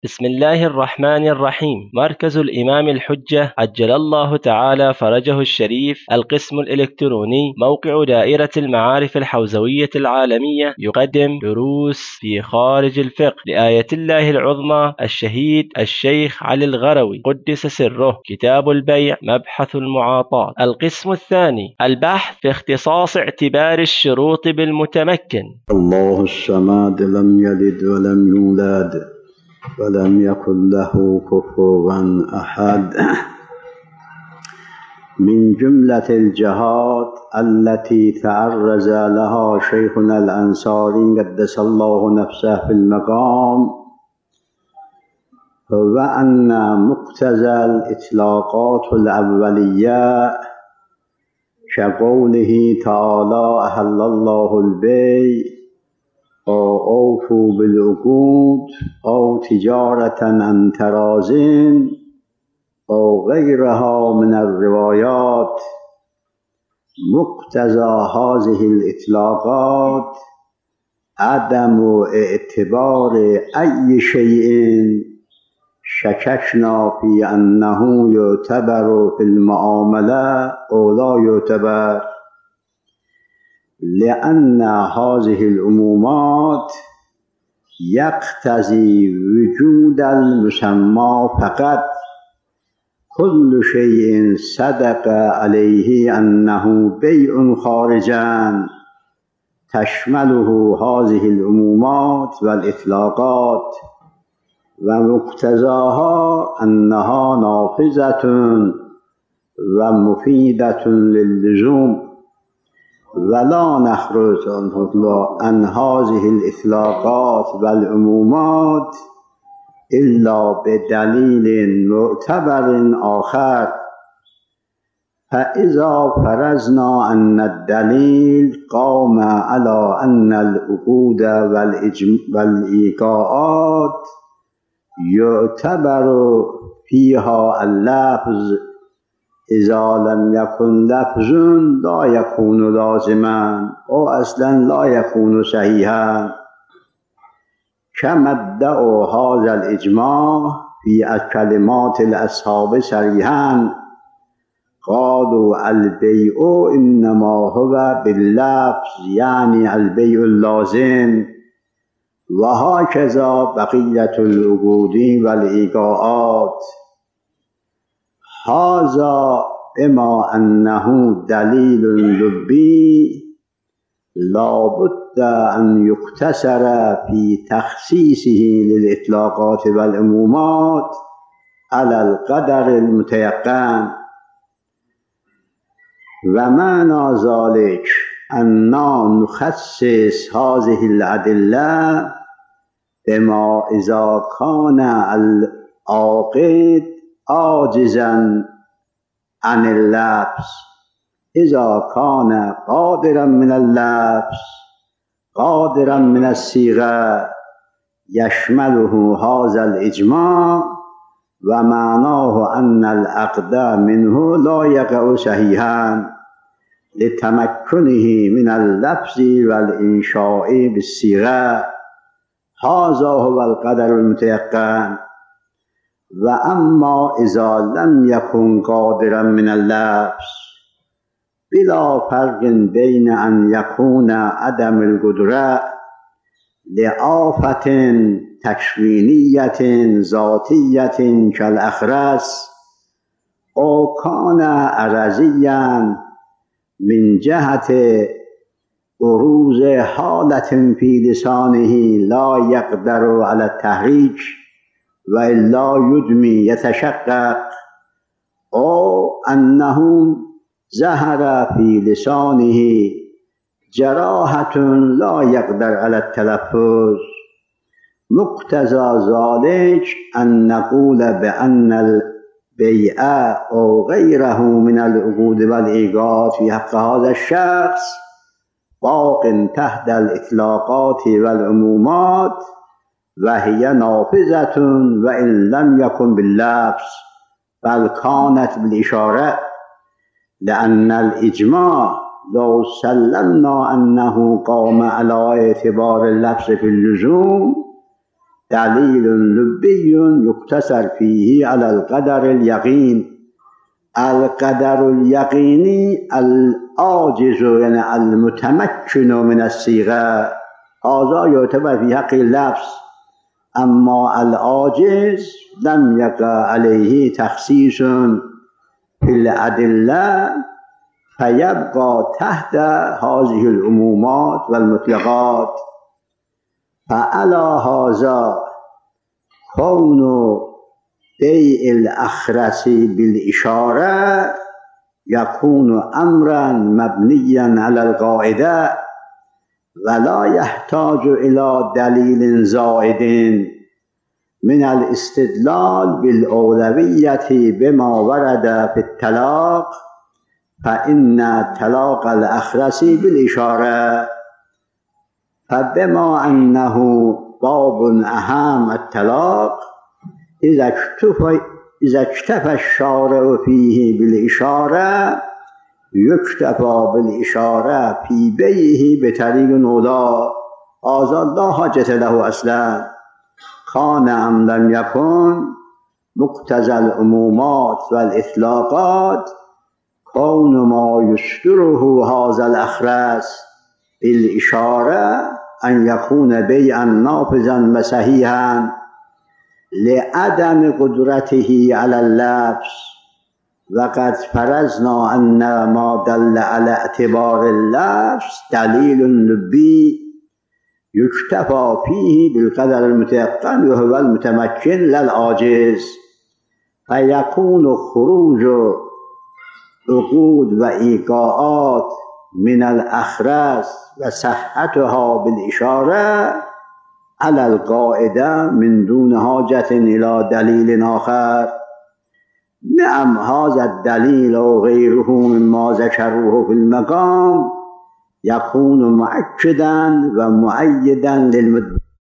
بسم الله الرحمن الرحيم. مركز الإمام الحجة عجل الله تعالى فرجه الشريف، القسم الإلكتروني، موقع دائرة المعارف الحوزوية العالمية، يقدم دروس في خارج الفقه لآية الله العظمى الشهيد الشيخ علي الغروي قدس سره، كتاب البيع، مبحث المعاطاة. القسم الثاني، البحث في اختصاص اعتبار الشروط بالمتمكن. الله الصمد لم يلد ولم يولد ولم يكن له كفوا أحد. من جملة الجهات التي تعرض لها شيخنا الأنصاري قدس الله نفسه في المقام هو أن مقتضى الإطلاقات الأولية كقوله تعالى أحل الله البيع أو أوفوا بالعقود أو تجارة عن تراضٍ أو غيرها من الروايات. مقتضى هذه الإطلاقات عدم اعتبار أي شيء شككنا في أنه يعتبر في المعاملة أو لا يعتبر، لأن هذه العمومات يقتضي وجود المسمى فقط. كل شيء صدق عليه أنه بيع خارجا تشمله هذه العمومات والإطلاقات، ومقتضاها أنها نافذة ومفيدة للزوم، ولا نخرج عن هذه الإطلاقات والعمومات إلا بدليل معتبر آخر. فإذا فرضنا أن الدليل قام على أن العقود والإيقاعات يعتبر فيها اللفظ، إذا لم يكن لفظ لا يكون لازما أو أصلا لا يكون صحيحا، كما ادعوا هذا الإجماع في كلمات الأصحاب صريحا. قالوا البيع إنما هو باللفظ، يعني البيع اللازم، وهكذا بقية العقود والإيقاعات. هذا بما أنه دليل لبي لا بد أن يقتصر في تخصيصه للإطلاقات والعمومات على القدر المتيقن. ومعنى ذلك أننا نخصص هذه الأدلة بما إذا كان العاقد عاجزا عن اللبس، إذا كان قادرا من اللبس قادرا من الصيغة يشمله هذا الإجماع، ومعناه أن العقد منه لا يقع صحيحا لتمكنه من اللبس والإنشاء بالصيغة. هذا هو القدر المتيقن. وأما إذا لم يكن قادرا من اللبس، بلا فرق بين أن يكون عدم القدرة لآفة تكوينية ذاتية كالأخرس، أو كان عرضيا من جهة بروز حالة في لسانه لا يقدر على التحريك وإلا يدمي يتشقق، أو أنه ظهر في لسانه جراحة لا يقدر على التلفظ. مقتضى ذلك أن نقول بأن البيع أو غيره من العقود والإيقاعات في حق هذا الشخص باق تحت الإطلاقات والعمومات، وهي نافذة وإن لم يكن باللفظ بل كانت بالإشارة، لأن الإجماع لو سلمنا أنه قام على اعتبار اللفظ في اللزوم دليل لبي يقتصر فيه على القدر اليقين. القدر اليقيني العاجز يعني المتمكن من الصيغة، هذا يعتبر في حق اللفظ، أما العاجز لم يقع عليه تخصيص في الأدلة فيبقى تحت هذه العمومات والمطلقات. فعلى هذا كون بيع الأخرس بالإشارة يكون أمرا مبنيا على القاعدة ولا يحتاج إلى دليل زائد من الاستدلال بالأولوية بما ورد في الطلاق، فإن طلاق الأخرس بالإشارة. فبما أنه باب أهم الطلاق إذا اكتفى الشارع فيه بالإشارة يكتفى بالإشارة في بيعه بطريق أولى، هذا لا حاجة له أصلا كان أم لم يكن. مقتضى العمومات والإطلاقات كون ما يصدره هذا الأخرس بالإشارة أن يكون بيعا نافذا وصحيحا لعدم قدرته على اللبس. وقد فرضنا أن ما دل على اعتبار اللبس دليل لبي يكتفى فيه بالقدر المتيقن وهو المتمكن لا العاجز، فيكون خروج عقود وإيقاعات من الأخرس وصحتها بالإشارة على القاعدة من دون حاجة إلى دليل آخر. نعم هذا الدليل وغيره مما ذكروه في المقام يكون مؤكدا ومؤيدا للمدعي.